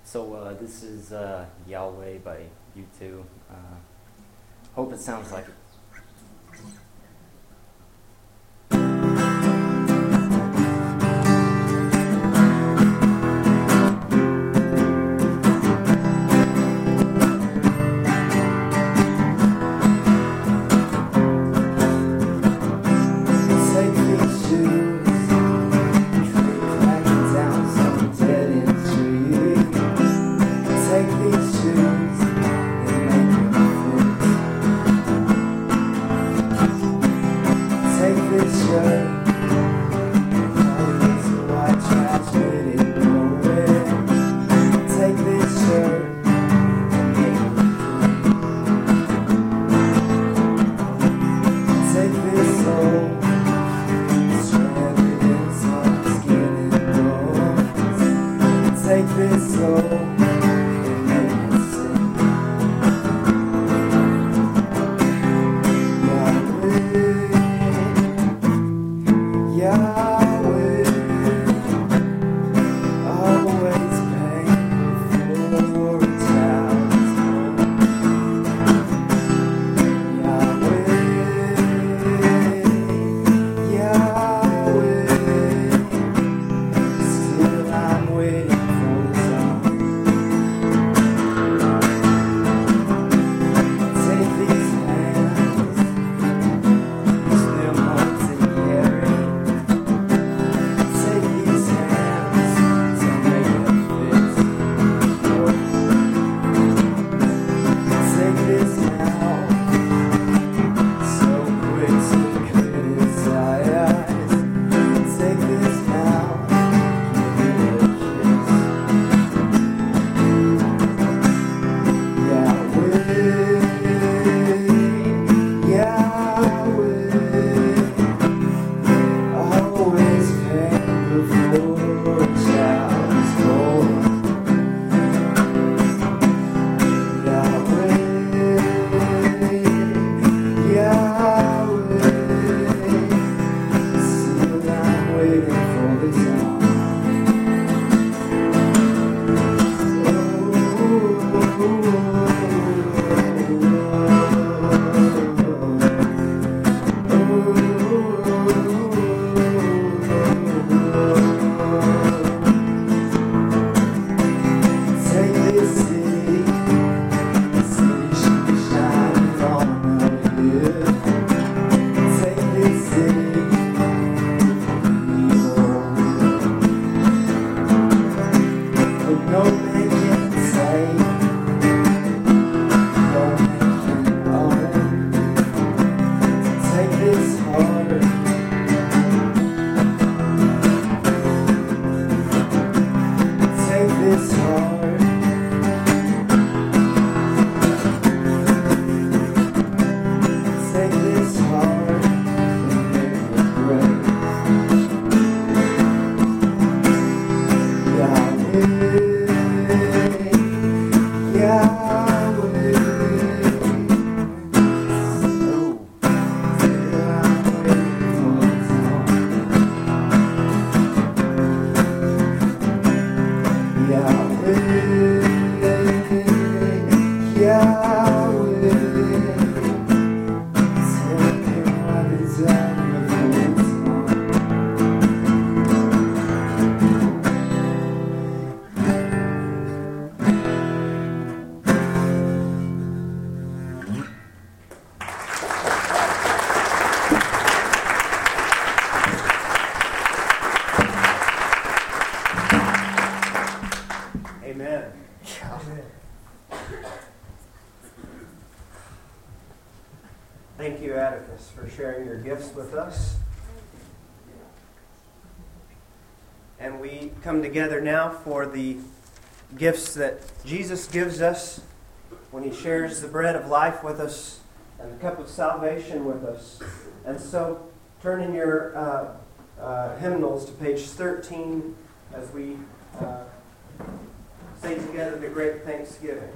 This is Yahweh by U2. Hope it sounds like it. Thank you, Atticus, for sharing your gifts with us. And we come together now for the gifts that Jesus gives us when He shares the bread of life with us and the cup of salvation with us. And so, turn in your hymnals to page 13 as we say together the Great Thanksgiving.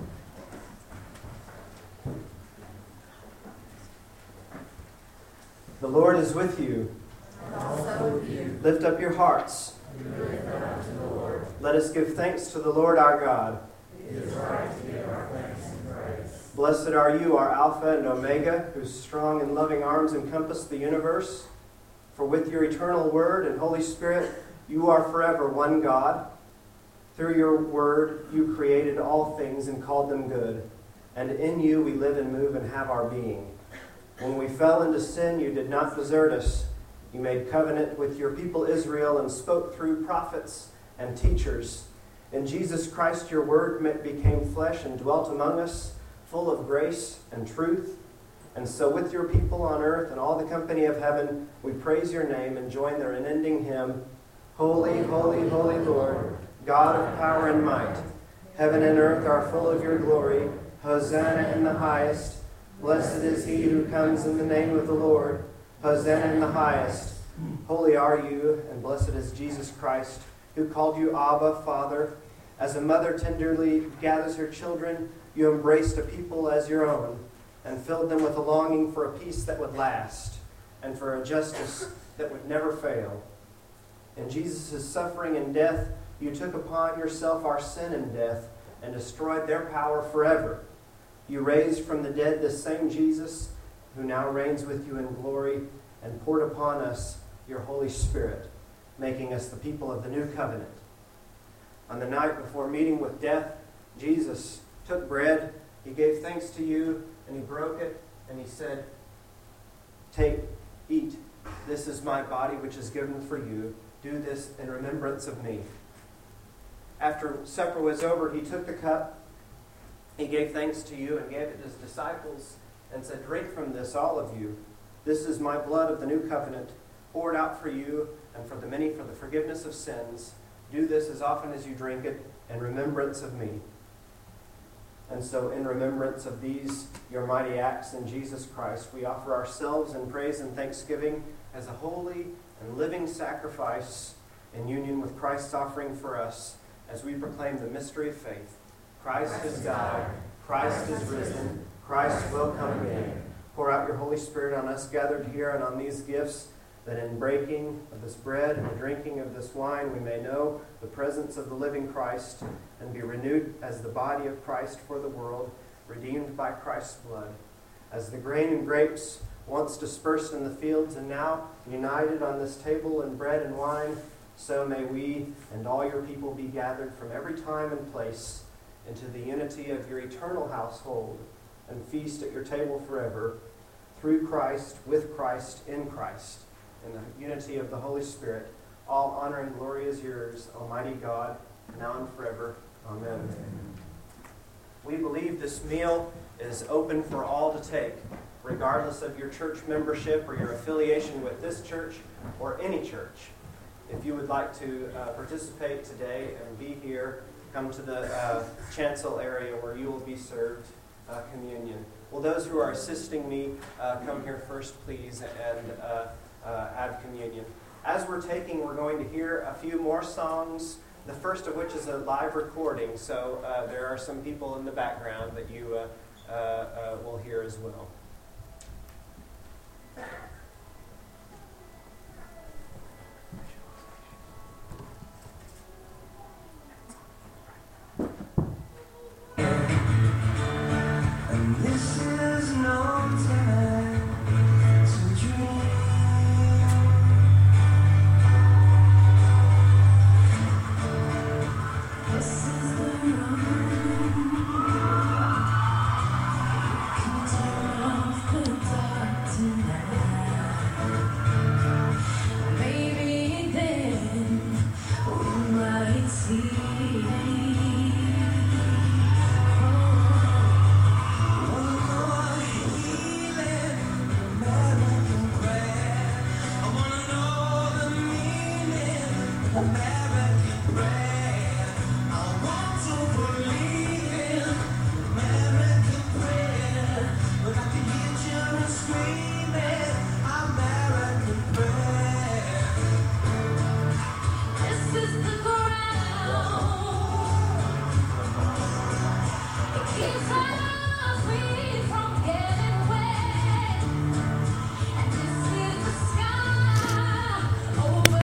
The Lord is with you. And also with you. Lift up your hearts. We lift them up to the Lord. Let us give thanks to the Lord our God. It is right to give our thanks and praise. Blessed are you, our Alpha and Omega, whose strong and loving arms encompass the universe. For with your eternal Word and Holy Spirit, you are forever one God. Through your Word, you created all things and called them good. And in you we live and move and have our being. When we fell into sin, you did not desert us. You made covenant with your people Israel and spoke through prophets and teachers. In Jesus Christ, your Word became flesh and dwelt among us, full of grace and truth. And so with your people on earth and all the company of heaven, we praise your name and join their unending hymn, Holy, holy, holy Lord, God of power and might. Heaven and earth are full of your glory. Hosanna in the highest. Blessed is he who comes in the name of the Lord. Hosanna in the highest. Holy are you, and blessed is Jesus Christ, who called you Abba, Father. As a mother tenderly gathers her children, you embraced a people as your own, and filled them with a longing for a peace that would last, and for a justice that would never fail. In Jesus' suffering and death, you took upon yourself our sin and death, and destroyed their power forever. You raised from the dead this same Jesus, who now reigns with you in glory, and poured upon us your Holy Spirit, making us the people of the new covenant. On the night before meeting with death, Jesus took bread, he gave thanks to you, and he broke it, and he said, "Take, eat. This is my body which is given for you. Do this in remembrance of me." After supper was over, he took the cup, he gave thanks to you, and gave it to his disciples, and said, "Drink from this, all of you. This is my blood of the new covenant, poured out for you and for the many for the forgiveness of sins. Do this as often as you drink it in remembrance of me." And so in remembrance of these, your mighty acts in Jesus Christ, we offer ourselves in praise and thanksgiving as a holy and living sacrifice in union with Christ's offering for us as we proclaim the mystery of faith. Christ is died. Christ is risen. Christ will come again. Pour out your Holy Spirit on us gathered here and on these gifts, that in breaking of this bread and the drinking of this wine we may know the presence of the living Christ and be renewed as the body of Christ for the world, redeemed by Christ's blood. As the grain and grapes, once dispersed in the fields and now united on this table in bread and wine, so may we and all your people be gathered from every time and place into the unity of your eternal household and feast at your table forever, through Christ, with Christ, in Christ, in the unity of the Holy Spirit. All honor and glory is yours, Almighty God, now and forever. Amen. We believe this meal is open for all to take, regardless of your church membership or your affiliation with this church or any church. If you would like to participate today and be here, come to the chancel area where you will be served communion. Will those who are assisting me come here first, please, and add communion. As we're going to hear a few more songs, the first of which is a live recording, so there are some people in the background that you will hear as well.